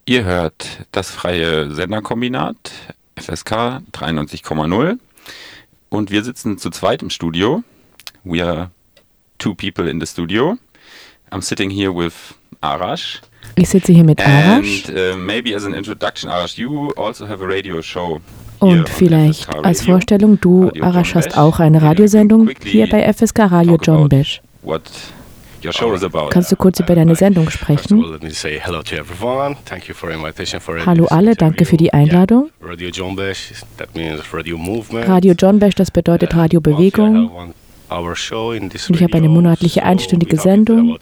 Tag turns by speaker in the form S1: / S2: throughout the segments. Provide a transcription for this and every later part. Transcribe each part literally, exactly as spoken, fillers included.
S1: Ihr hört das freie Senderkombinat F S K dreiundneunzig Komma null und wir sitzen zu zweit im Studio. We are two people in the studio. I'm sitting here with Arash.
S2: Ich sitze hier mit Arash.
S1: And uh, maybe as an introduction, Arash, you also have a radio show.
S2: Und vielleicht als Vorstellung, du, Arash, hast auch eine Radiosendung hier bei F S K Radio John Besh. Kannst du kurz über deine Sendung sprechen? Hallo alle, danke für die Einladung. Radio John Besh, das bedeutet Radiobewegung. Und ich habe eine monatliche einstündige Sendung.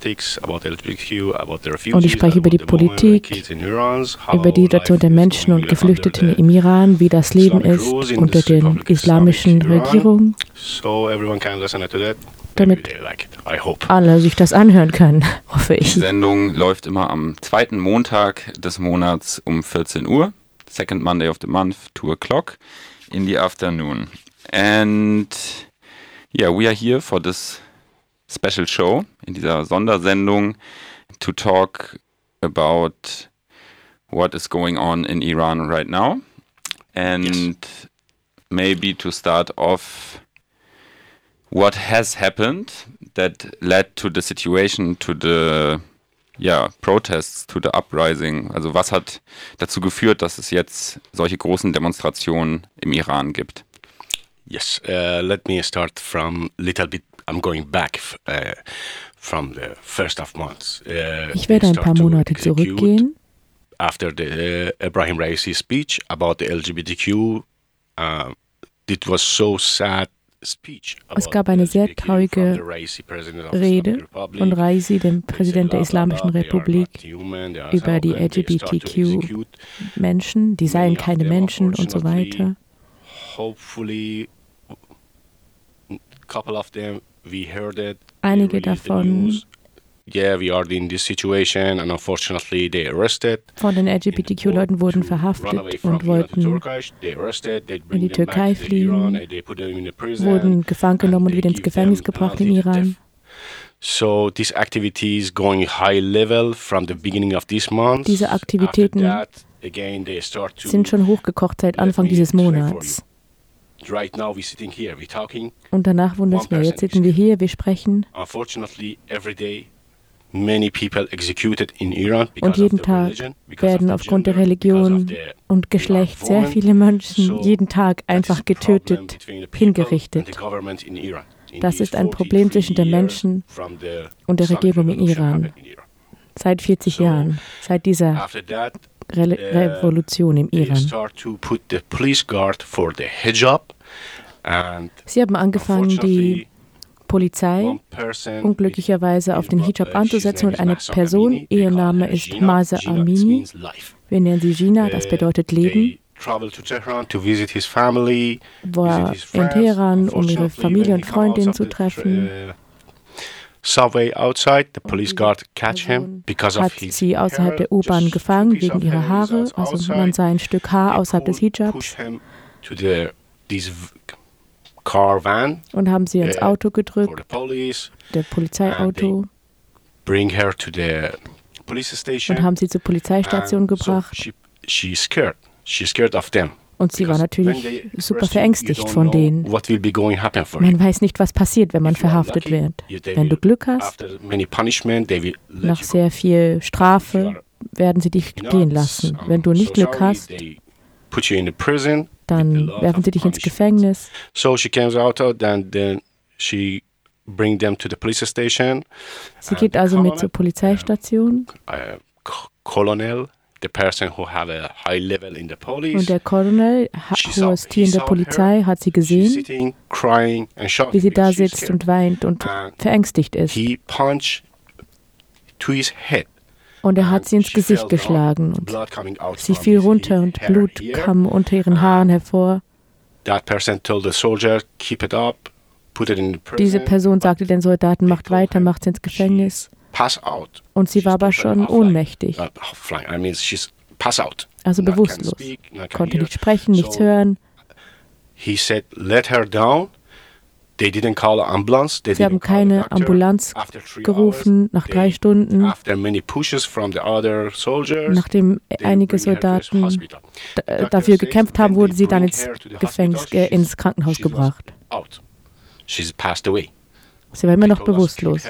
S2: Und ich spreche über die Politik, über die Situation der Menschen und Geflüchteten im Iran, wie das Leben ist unter den islamischen Regierungen, damit alle sich das anhören können, hoffe ich.
S1: Die Sendung läuft immer am zweiten Montag des Monats um vierzehn Uhr, second Monday of the month, two o'clock in the afternoon. And yeah, we are here for this special show, in dieser Sondersendung, to talk about what is going on in Iran right now. And yes. Maybe to start off, what has happened that led to the situation, to the yeah, protests, to the uprising? Also was hat dazu geführt, dass es jetzt solche großen Demonstrationen im Iran gibt?
S3: Yes, uh, let me start from little bit. I'm going back uh, from the first of months. Uh,
S2: ich werde ein paar Monate zurückgehen.
S3: After the uh, Ebrahim Raisi speech about the L G B T Q, uh, it was so sad.
S2: Es gab eine sehr traurige Rede von Raisi, dem Präsident der Islamischen Republik, über die L G B T Q-Menschen, die seien keine Menschen und so weiter. Einige davon von den L G B T Q-Leuten wurden verhaftet und wollten in die Türkei fliehen, wurden gefangen genommen und wieder ins Gefängnis gebracht im Iran. Diese Aktivitäten sind schon hochgekocht seit Anfang dieses Monats. Und danach wundern es mir, jetzt sitzen wir hier, wir sprechen. Und jeden Tag werden aufgrund der Religion und Geschlecht sehr viele Menschen jeden Tag einfach getötet, hingerichtet. Das ist ein Problem zwischen den Menschen und der Regierung im Iran. Seit vierzig Jahren, seit dieser Re- Revolution im Iran. Sie haben angefangen, die Polizei unglücklicherweise auf den Hijab anzusetzen und eine Person, ihr Name ist Mahsa Amini, wir nennen sie Gina, das bedeutet Leben, war in Teheran, um ihre Familie und Freundinnen zu treffen. Hat sie außerhalb der U-Bahn gefangen wegen ihrer Haare, also man sah ein Stück Haar außerhalb des Hijabs. Und haben sie ins Auto gedrückt, der Polizeiauto, und haben sie zur Polizeistation gebracht. Und sie war natürlich super verängstigt von denen. Man weiß nicht, was passiert, wenn man verhaftet wird. Wenn du Glück hast, nach sehr viel Strafe werden sie dich gehen lassen. Wenn du nicht Glück hast, dann werfen sie dich ins Gefängnis.
S3: So she comes out, then then she bring them to the police station.
S2: Sie geht also mit zur Polizeistation.
S3: Uh, Colonel, the person who have a high level in the police.
S2: Und der Colonel, hohes Tier in der Polizei, hat sie gesehen,
S3: sitting, crying and shouting,
S2: wie sie da sitzt und weint und verängstigt ist.
S3: He punched to his head.
S2: Und er hat sie ins Gesicht geschlagen und sie fiel runter und Blut kam unter ihren Haaren hervor. Diese Person sagte den Soldaten, macht weiter, macht sie ins Gefängnis. Und sie war aber schon ohnmächtig, also bewusstlos, konnte nicht sprechen, nichts hören. Sie haben keine Ambulanz gerufen nach drei Stunden, nachdem einige Soldaten d- dafür gekämpft haben, wurde sie dann ins Gefängnis, äh, ins Krankenhaus gebracht. Sie war immer noch bewusstlos.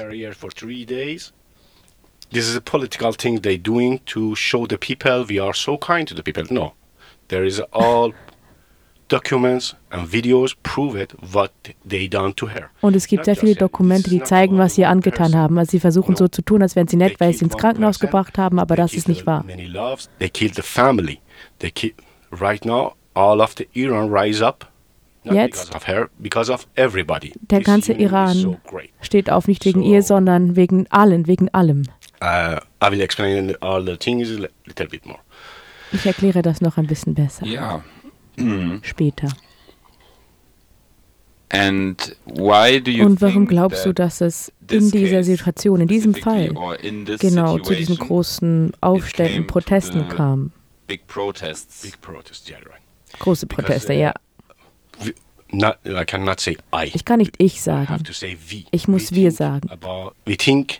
S3: This is a political thing they doing to show the people we are so kind to the people. No, there is all documents and videos prove it what they done to her.
S2: Und es gibt sehr viele Dokumente, die zeigen, was sie angetan haben. Also sie versuchen so zu tun, als wären sie nett, weil sie ins Krankenhaus gebracht haben, aber das ist nicht wahr.
S3: They killed the family. They kill right now all of the Iran rise up.
S2: Jetzt,
S3: Because of her, because of everybody.
S2: der ganze Iran steht auf, nicht wegen ihr, sondern wegen allen, wegen allem.
S3: Uh, I will explain all the things a little bit more.
S2: Ich erkläre das noch ein bisschen besser.
S1: Ja.
S2: Später.
S1: And why do you
S2: Und warum
S1: think
S2: glaubst du, dass es in dieser Situation, in diesem Fall, genau zu diesen großen Aufständen, Protesten kam?
S1: Big protests.
S3: Big protest, yeah, right.
S2: Große Proteste, ja.
S3: We, not, I cannot say I.
S2: Ich kann nicht ich
S3: I have
S2: sagen.
S3: to say we.
S2: Ich muss
S3: we
S2: wir
S3: think
S2: sagen.
S3: About, we think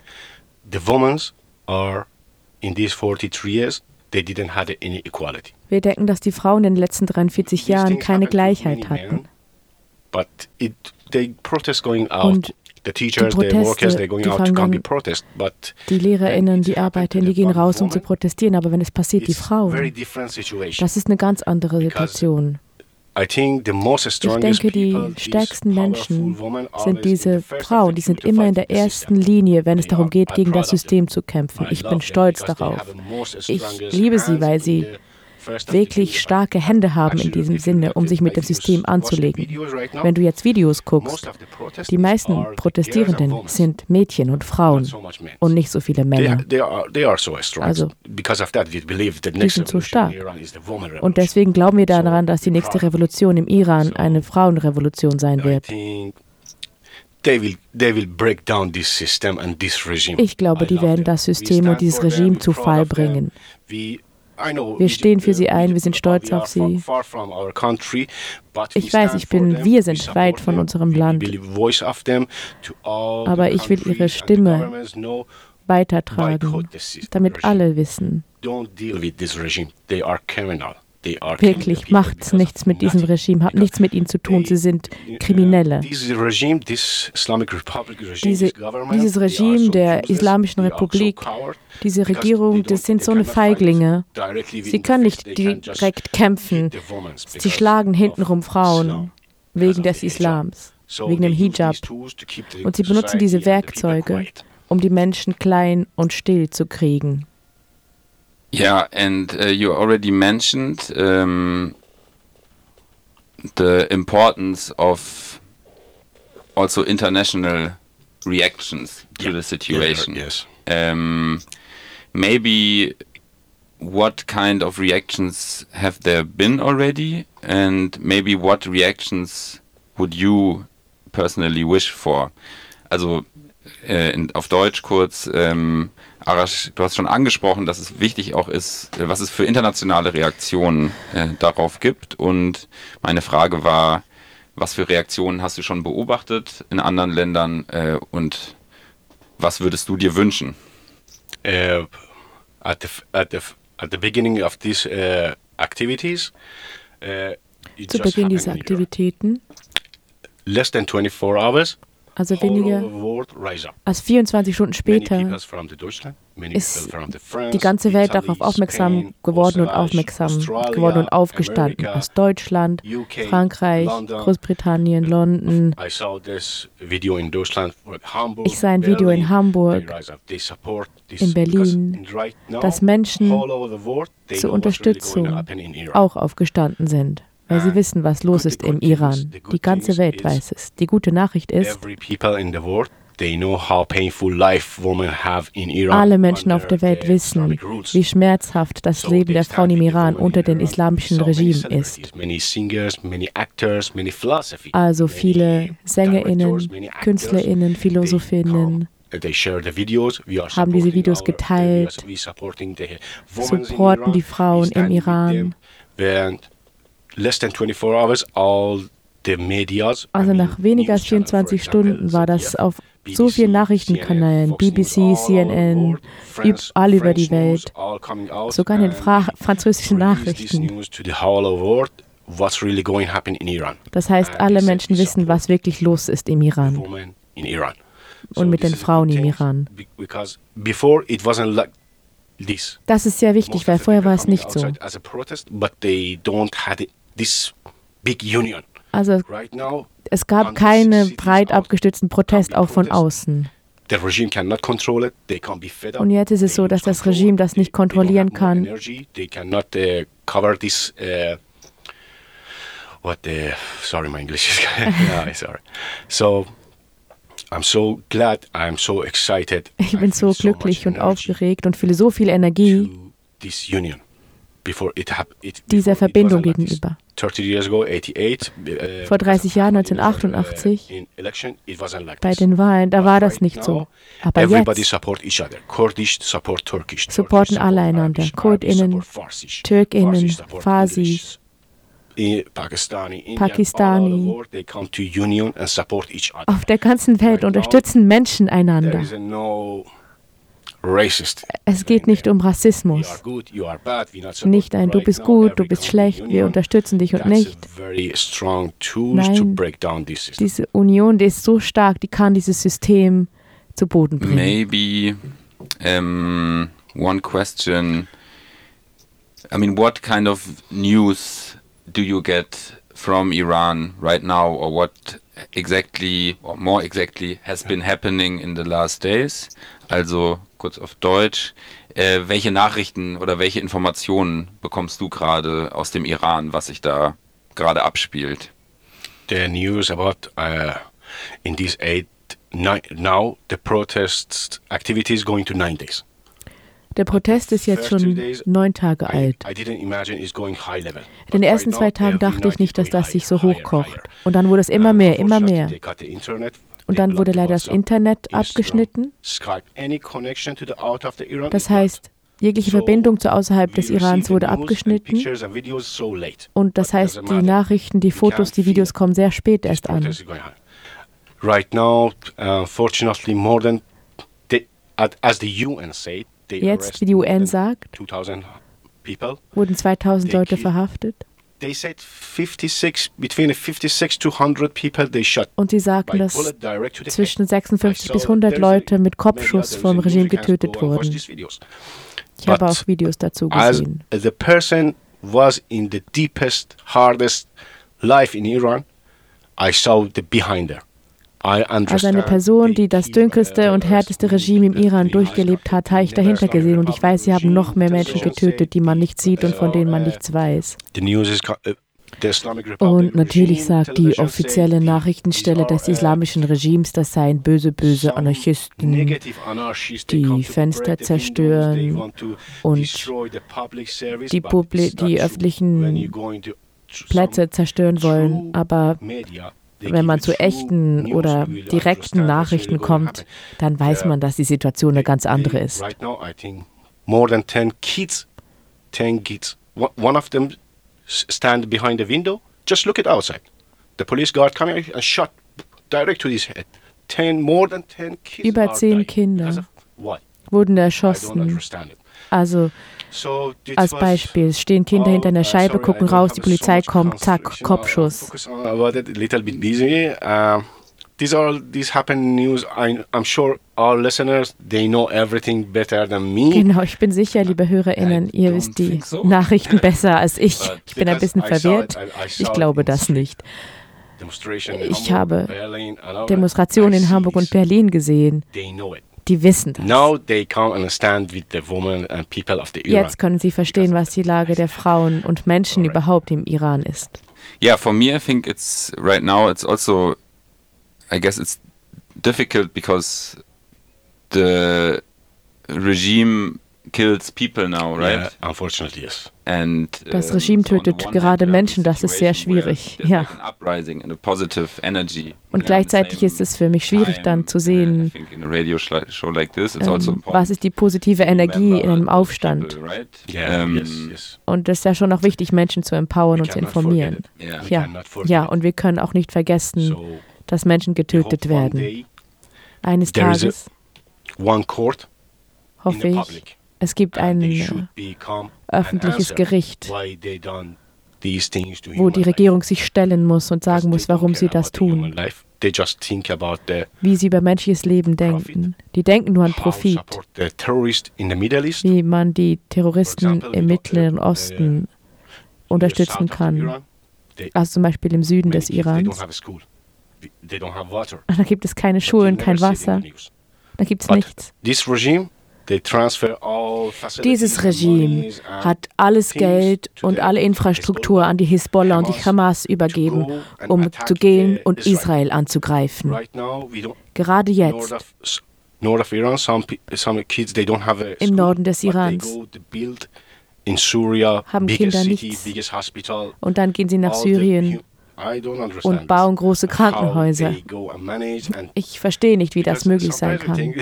S3: the women are in these forty-three years, they didn't have any equality.
S2: Wir denken, dass die Frauen in den letzten dreiundvierzig Jahren keine Gleichheit hatten.
S3: But it, they protest going out.
S2: Und
S3: The teachers,
S2: die
S3: the workers,
S2: Proteste,
S3: they're going
S2: die
S3: out to
S2: fangen
S3: come be
S2: an-
S3: protest. But
S2: Die LehrerInnen, die Arbeiterinnen, die gehen raus, um zu protestieren, aber wenn es passiert, die
S3: it's very
S2: Frauen,
S3: different situation.
S2: das ist eine ganz andere Situation.
S3: I think the most
S2: Ich
S3: strongest
S2: denke, die
S3: people, these
S2: stärksten Menschen
S3: powerful women,
S2: sind
S3: always in
S2: diese
S3: the first
S2: Frauen,
S3: line
S2: die
S3: to
S2: sind
S3: fight
S2: immer in der
S3: the
S2: ersten
S3: system.
S2: Linie, wenn es
S3: They
S2: darum
S3: are-
S2: geht,
S3: I'm
S2: gegen
S3: proud
S2: das
S3: of them.
S2: System zu kämpfen.
S3: I
S2: Ich
S3: love
S2: bin
S3: them
S2: stolz
S3: because they
S2: darauf.
S3: have the most
S2: Ich
S3: strongest
S2: liebe sie,
S3: hands
S2: weil
S3: in
S2: sie
S3: the first of the
S2: wirklich
S3: field.
S2: starke Hände haben in
S3: Actually,
S2: diesem
S3: if you
S2: Sinne,
S3: look
S2: um
S3: at
S2: sich mit dem
S3: videos,
S2: System
S3: watch the
S2: anzulegen.
S3: videos right now,
S2: Wenn du jetzt Videos
S3: most
S2: guckst,
S3: of the protesters
S2: die meisten
S3: are the girls and
S2: Protestierenden
S3: women,
S2: sind Mädchen und
S3: not
S2: Frauen
S3: so much men.
S2: und nicht so viele
S3: They,
S2: Männer.
S3: they are they are so strong.
S2: Also,
S3: because of that, we believe the next
S2: sind so
S3: revolution in
S2: stark.
S3: Iran is the woman revolution.
S2: Und deswegen glauben wir daran,
S3: So,
S2: dass die
S3: we're
S2: nächste
S3: proud.
S2: Revolution im Iran
S3: So,
S2: eine Frauenrevolution sein
S3: I
S2: wird.
S3: think they will they will break down this system and this regime.
S2: Ich glaube,
S3: I
S2: die
S3: love
S2: werden
S3: them.
S2: das
S3: We
S2: System
S3: stand
S2: und dieses
S3: for them,
S2: Regime
S3: we're
S2: zu
S3: proud
S2: Fall
S3: of them.
S2: bringen.
S3: We- I know
S2: Wir
S3: we-
S2: stehen für sie
S3: we-
S2: ein, wir sind stolz
S3: we are
S2: auf sie.
S3: far- far from our country, but we
S2: Ich weiß,
S3: stand
S2: ich
S3: for
S2: bin,
S3: them,
S2: wir
S3: we
S2: sind
S3: support
S2: weit von
S3: them,
S2: unserem
S3: we
S2: Land,
S3: will voice of them to all
S2: aber
S3: the
S2: ich will ihre
S3: countries and the
S2: Stimme
S3: governments know,
S2: weitertragen,
S3: boycott the system,
S2: damit
S3: regime.
S2: alle wissen,
S3: Don't deal with this regime. They are criminal. They are killing the
S2: wirklich,
S3: people
S2: macht's
S3: because
S2: nichts
S3: of
S2: mit diesem
S3: nothing.
S2: Regime, habt
S3: Because
S2: nichts mit ihnen zu tun, sie sind
S3: they-
S2: Kriminelle.
S3: uh, This regime, this Islamic Republic regime,
S2: Diese,
S3: this government,
S2: dieses
S3: they are
S2: Regime
S3: so
S2: der
S3: useless,
S2: Islamischen
S3: they are so
S2: Republik,
S3: coward,
S2: diese
S3: because
S2: Regierung,
S3: they
S2: das
S3: don't-
S2: sind
S3: they
S2: so eine
S3: cannot fight
S2: Feiglinge.
S3: directly
S2: Sie
S3: with
S2: können
S3: the
S2: nicht
S3: fist, they can just
S2: direkt kämpfen.
S3: hit the women
S2: Sie
S3: because
S2: schlagen
S3: of
S2: hintenrum Frauen
S3: Islam,
S2: wegen
S3: because of
S2: des
S3: the hijab.
S2: Islams,
S3: So
S2: wegen dem
S3: they use
S2: Hijab.
S3: these tools to keep the
S2: Und sie benutzen
S3: society
S2: diese
S3: and the people
S2: Werkzeuge,
S3: quiet.
S2: um die Menschen klein und still zu kriegen.
S1: Yeah, and uh, you already mentioned um, the importance of also international reactions to the situation.
S3: Yes.
S1: Um, maybe what kind of reactions have there been already, and maybe what reactions would you personally wish for? Also äh, in, auf Deutsch kurz, ähm, Arash, du hast schon angesprochen, dass es wichtig auch ist, äh, was es für internationale Reaktionen äh, darauf gibt. Und meine Frage war, was für Reaktionen hast du schon beobachtet in anderen Ländern äh, und was würdest du dir wünschen?
S3: Uh, at the f- at the f- at the beginning of these uh, activities, uh, it
S2: Zu
S3: just
S2: Beginn
S3: happened
S2: dieser
S3: in Iran.
S2: Aktivitäten,
S3: Less than twenty-four hours,
S2: also
S3: whole
S2: weniger
S3: of the world rise up.
S2: als vierundzwanzig Stunden
S3: Many
S2: später,
S3: people from the Deutschland, many
S2: ist
S3: people from the France,
S2: die ganze Welt
S3: Italy,
S2: darauf aufmerksam
S3: Spain,
S2: geworden und
S3: Österreich,
S2: aufmerksam
S3: Australia,
S2: geworden und aufgestanden.
S3: America,
S2: Aus Deutschland,
S3: U K,
S2: Frankreich,
S3: London.
S2: Großbritannien, London.
S3: I saw this video in Deutschland, Hamburg,
S2: Ich sah ein Video in
S3: Berlin.
S2: Hamburg,
S3: They rise up, they support this,
S2: in Berlin,
S3: because right now,
S2: dass Menschen
S3: all over the world, they
S2: zur
S3: know what's really going
S2: Unterstützung
S3: to happen in Iran.
S2: auch aufgestanden sind, weil sie wissen, was los ist im Iran. Die ganze Welt weiß es. Die gute Nachricht ist,
S3: Every people in the world, they know how painful life women have in Iran.
S2: alle Menschen auf
S3: under
S2: der Welt
S3: the
S2: wissen,
S3: Islamic rules.
S2: wie schmerzhaft das
S3: So
S2: Leben
S3: they
S2: der
S3: stand
S2: Frauen im
S3: with the
S2: Iran
S3: women
S2: unter
S3: in
S2: dem
S3: Iran.
S2: islamischen
S3: So many
S2: Regime
S3: celebrities,
S2: ist.
S3: Many singers, many actors, many philosophy.
S2: Also
S3: many
S2: viele SängerInnen,
S3: directors, many actors.
S2: KünstlerInnen, Philosophinnen
S3: They, they share the videos. We are
S2: haben diese
S3: supporting
S2: Videos
S3: our-
S2: geteilt,
S3: we are supporting the women in
S2: supporten
S3: Iran.
S2: die Frauen
S3: We
S2: im
S3: stand with
S2: Iran.
S3: them. When less than twenty-four hours, all
S2: Also nach weniger als vierundzwanzig Stunden war das auf so vielen Nachrichtenkanälen, B B C, C N N, all über die Welt, sogar in den Fra- französischen Nachrichten. Das heißt, alle Menschen wissen, was wirklich los ist im Iran und mit den Frauen im Iran. Das ist sehr wichtig, weil vorher war es nicht so. Also es gab keinen breit abgestützten Protest auch von außen. Und jetzt ist es so, dass das Regime das nicht kontrollieren kann.
S3: What the, sorry, my English is, yeah, sorry. So, I'm so glad, I'm so excited.
S2: Ich bin so glücklich und aufgeregt und fühle so viel Energie dieser Verbindung gegenüber. Vor dreißig Jahren, neunzehnhundertachtundachtzig, bei den Wahlen, da war das nicht so. Aber jetzt supporten alle einander, KurdInnen, TürkInnen, Farsis, Pakistani, auf der ganzen Welt unterstützen Menschen einander. Es geht nicht um Rassismus. Nicht ein, du bist gut, du bist schlecht, wir unterstützen dich und nicht. Nein, diese Union, die ist so stark, die kann dieses System zu Boden bringen.
S1: Maybe um, one question. I mean, what kind of news do you get from Iran right now, or what exactly, or more exactly, has been happening in the last days? Also kurz auf Deutsch, äh, welche Nachrichten oder welche Informationen bekommst du gerade aus dem Iran, was sich da gerade abspielt?
S3: The news about uh, in these eight, nine, now the protest activity is going to nine days.
S2: Der Protest ist jetzt schon neun Tage alt. In den ersten zwei Tagen dachte ich nicht, dass das sich so hochkocht. Und dann wurde es immer mehr, immer mehr. Und dann wurde leider das Internet abgeschnitten. Das heißt, jegliche Verbindung zu außerhalb des Irans wurde abgeschnitten. Und das heißt, die Nachrichten, die Fotos, die Videos kommen sehr spät erst an.
S3: Right now, unfortunately, more than the, as the U N said,
S2: jetzt, wie die U N sagt, wurden zweitausend Leute verhaftet. Und sie sagten, dass zwischen sechsundfünfzig bis hundert Leute mit Kopfschuss vom Regime getötet wurden. Ich habe auch Videos dazu gesehen.
S3: The person was in the deepest, hardest life in Iran, I saw the behind her.
S2: Als eine Person, die das dunkelste und härteste Regime im Iran durchgelebt hat, habe ich dahinter gesehen. Und ich weiß, sie haben noch mehr Menschen getötet, die man nicht sieht und von denen man nichts weiß. Und natürlich sagt die offizielle Nachrichtenstelle des islamischen Regimes, das seien böse, böse Anarchisten, die Fenster zerstören und die, Publi- die öffentlichen Plätze zerstören wollen. Aber wenn man zu echten oder direkten Nachrichten kommt, dann weiß man, dass die Situation eine ganz andere ist.
S3: More than ten kids, ten kids. One of them stand behind the window. Just look it outside. The police guard came and shot direct to his head. Ten, more than ten kids.
S2: Über zehn Kinder wurden erschossen. Also als Beispiel, es stehen Kinder hinter einer Scheibe, gucken raus, die Polizei kommt, zack, Kopfschuss.
S3: These are these happen news. I, I'm sure our listeners, they know everything better than me.
S2: Genau, ich bin sicher, liebe HörerInnen, ihr wisst die Nachrichten besser als ich. Ich bin ein bisschen verwirrt. Ich glaube das nicht. Ich habe Demonstrationen in Hamburg und Berlin gesehen. Die wissen das. Jetzt können sie verstehen, was die Lage der Frauen und Menschen überhaupt im Iran ist.
S1: Yeah, for me, I think it's right now. It's also, I guess, it's difficult because the regime kills people now, right?
S3: Yeah, unfortunately, yes.
S1: And,
S2: das Regime tötet gerade Menschen, das ist sehr schwierig. Ja. Und gleichzeitig ist es für mich schwierig dann zu sehen, ähm, was ist die positive Energie in einem Aufstand. Und es ist ja schon auch wichtig, Menschen zu empowern und zu informieren. Ja, ja, und wir können auch nicht vergessen, dass Menschen getötet werden. Eines Tages hoffe ich, es gibt ein äh, öffentliches Gericht, wo die Regierung sich stellen muss und sagen muss, warum sie das tun. Wie sie über menschliches Leben denken. Die denken nur an Profit. Wie man die Terroristen im Mittleren Osten unterstützen kann. Also zum Beispiel im Süden des Irans. Da gibt es keine Schulen, kein Wasser. Da gibt es nichts. Dieses Regime hat alles Geld und alle Infrastruktur an die Hisbollah und die Hamas übergeben, um zu gehen und Israel anzugreifen. Gerade jetzt, im Norden des Irans, haben Kinder nichts. Und dann gehen sie nach Syrien und bauen große Krankenhäuser. Ich verstehe nicht, wie das möglich sein kann.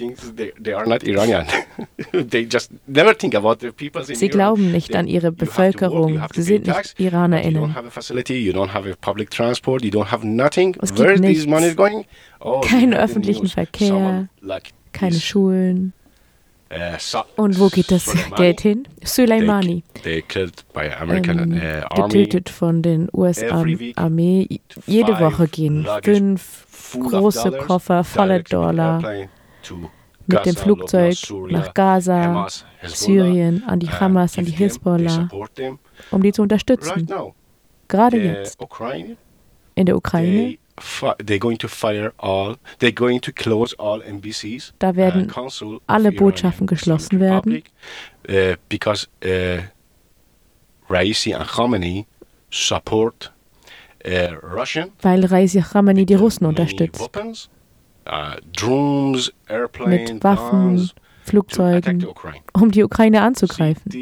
S2: Sie glauben nicht an ihre Bevölkerung. Sie sind nicht IranerInnen. Es gibt nichts. Keinen öffentlichen Verkehr, keine Schulen. Und wo geht das Geld hin? Soleimani, ähm, getötet von den U S-Armee. Jede Woche gehen fünf große Koffer voller Dollar mit dem Flugzeug nach Gaza, Syrien, an die Hamas, an die Hisbollah, um die zu unterstützen. Gerade jetzt. In der Ukraine. Da werden alle Botschaften geschlossen werden, weil Raisi Khamenei die Russen unterstützt. Mit Waffen, Flugzeugen, um die Ukraine anzugreifen.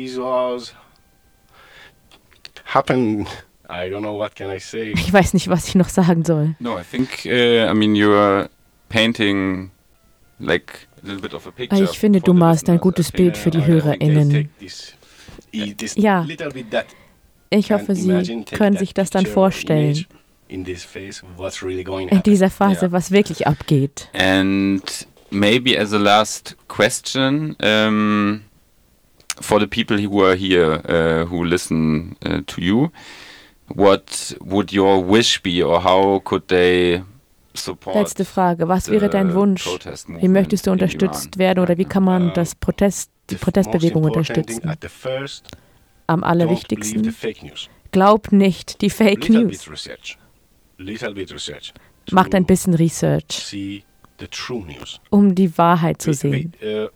S2: Ich weiß nicht, was ich noch sagen soll.
S1: No, I think, uh, I mean, you're painting like a little bit of a picture.
S2: Ich finde, du malst ein gutes Bild für die HörerInnen. Ja, ich hoffe, Sie können sich das dann vorstellen. In dieser Phase, was wirklich abgeht.
S1: And maybe as a last question, um, for the people who are here, uh, who listen uh, to you, what would your wish be, or how could they support?
S2: Letzte Frage. Was wäre dein Wunsch? Wie möchtest du unterstützt werden, oder wie kann man das Protest, die Protestbewegung unterstützen? Am allerwichtigsten, glaub nicht die Fake News. Macht ein bisschen Research, um die Wahrheit zu sehen.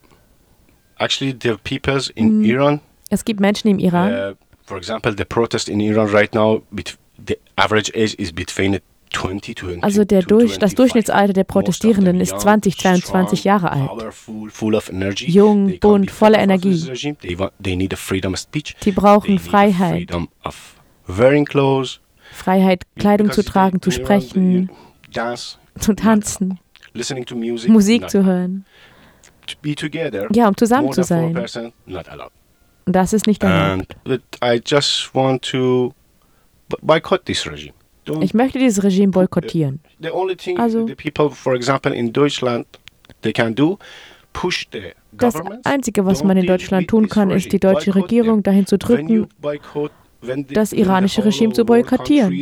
S2: Es gibt Menschen im Iran,
S3: For example, the protest in Iran right now, the average age is between twenty to
S2: Also der durch, das Durchschnittsalter der Protestierenden ist zwanzig, zweiundzwanzig Jahre alt. Jung, bunt, voller Energie. Die brauchen Freiheit. Freiheit, Kleidung zu tragen, zu sprechen, zu tanzen, Musik zu hören. Ja, um zusammen zu sein. Und das ist nicht erlaubt. Ich möchte dieses Regime boykottieren. Also, das Einzige, was man in Deutschland tun kann, ist, die deutsche Regierung dahin zu drücken, das iranische Regime zu boykottieren.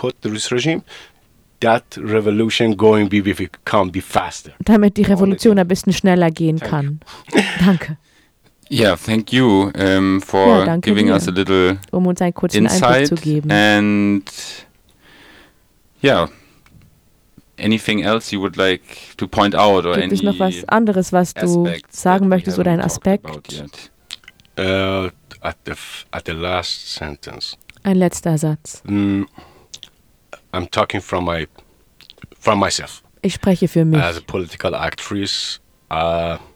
S2: Damit die Revolution ein bisschen schneller gehen kann. Danke.
S1: Yeah, thank you um, for
S2: ja,
S1: giving
S2: dir,
S1: us a little
S2: um uns einen kurzen
S1: insight
S2: Einblick zu geben.
S1: And yeah, anything else you would like to point out, or
S2: Gibt es noch was anderes, was du sagen möchtest, oder ein Aspekt?
S3: Uh, at the at the last sentence.
S2: Ein letzter Satz.
S3: Mm, I'm talking from my from myself.
S2: Ich spreche für mich.
S3: As a political actress, uh,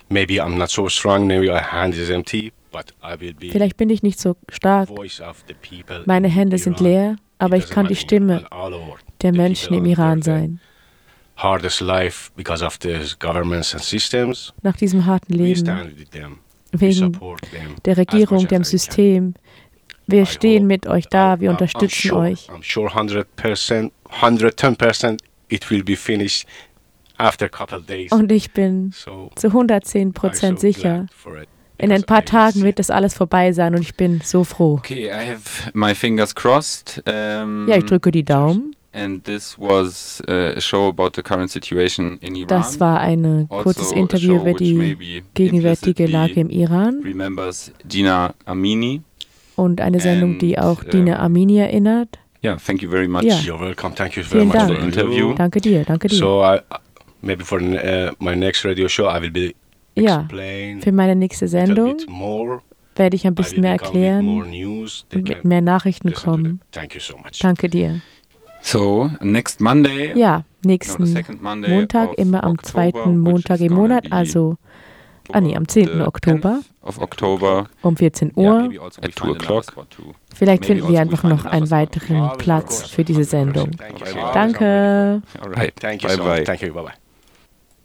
S3: maybe I'm not so strong, maybe my hand is empty, but I will be
S2: Vielleicht bin ich nicht so stark,
S3: voice of the people
S2: meine
S3: in
S2: Hände sind
S3: Iran.
S2: leer, aber
S3: It
S2: ich kann
S3: doesn't
S2: die
S3: matter,
S2: Stimme
S3: all over.
S2: der
S3: The
S2: Menschen
S3: people
S2: im Iran
S3: under the
S2: sein.
S3: hardest life because of the governments and systems.
S2: Nach diesem harten
S3: We
S2: Leben,
S3: stand with them. We
S2: wegen
S3: support them
S2: der
S3: as much
S2: Regierung,
S3: as
S2: dem
S3: I can.
S2: System. Wir
S3: I
S2: stehen
S3: hope-
S2: mit euch da, wir
S3: I- I'm
S2: unterstützen
S3: sure,
S2: euch.
S3: I'm sure one hundred percent, one hundred ten percent it will be finished after a couple of days.
S2: Und ich bin
S3: So
S2: zu hundertzehn
S3: I'm
S2: Prozent
S3: so
S2: sicher,
S3: glad for it,
S2: in ein
S3: because
S2: paar
S3: I
S2: Tagen
S3: see
S2: wird das alles vorbei sein und ich bin so froh.
S1: Okay, I have my fingers crossed. Um,
S2: Ja, ich drücke die Daumen.
S1: And this was uh, a show about the current situation in Iran.
S2: Das war ein kurzes
S1: Also a
S2: Interview
S1: show
S2: über
S1: which
S2: die
S1: maybe
S2: gegenwärtige
S1: implicitly
S2: Lage im Iran
S1: remembers Gina Amini.
S2: und eine Sendung, die auch
S1: And,
S2: Dina
S1: ähm,
S2: Amini erinnert.
S1: Yeah, thank you very much.
S2: Ja.
S3: You're welcome. Thank you very
S2: Vielen
S3: much
S2: Dank.
S3: for the interview.
S2: Danke dir, danke dir.
S3: So I, maybe for uh, my next radio show, I will be
S2: Ja,
S3: explain
S2: für meine nächste
S3: a little
S2: Sendung
S3: bit more.
S2: werde ich ein
S3: I will
S2: bisschen mehr
S3: become with more
S2: erklären
S3: news. They
S2: und mit
S3: can
S2: mehr Nachrichten
S3: listen to
S2: kommen.
S3: that. Thank you so much.
S2: Danke dir.
S1: So, next Monday.
S2: Ja,
S1: no, the
S2: nächsten
S1: second Monday
S2: Montag,
S1: of
S2: immer am
S1: October,
S2: zweiten
S1: which
S2: Montag
S1: is
S2: im
S1: gonna
S2: Monat,
S1: be
S2: also ah nee, am zehnten
S1: the
S2: Oktober
S1: tenth of October.
S2: um vierzehn
S1: Yeah,
S2: Uhr.
S1: maybe also we
S2: at
S1: find
S2: two
S1: another spot too.
S2: Vielleicht
S1: maybe
S2: finden wir
S1: also we
S2: einfach
S1: find
S2: noch einen
S1: another spot.
S2: weiteren Platz für diese Sendung.
S3: Thank you so much.
S2: Danke.
S1: All right.
S3: Thank you
S1: Bye
S3: so
S1: bye.
S3: much. Thank you. Bye bye.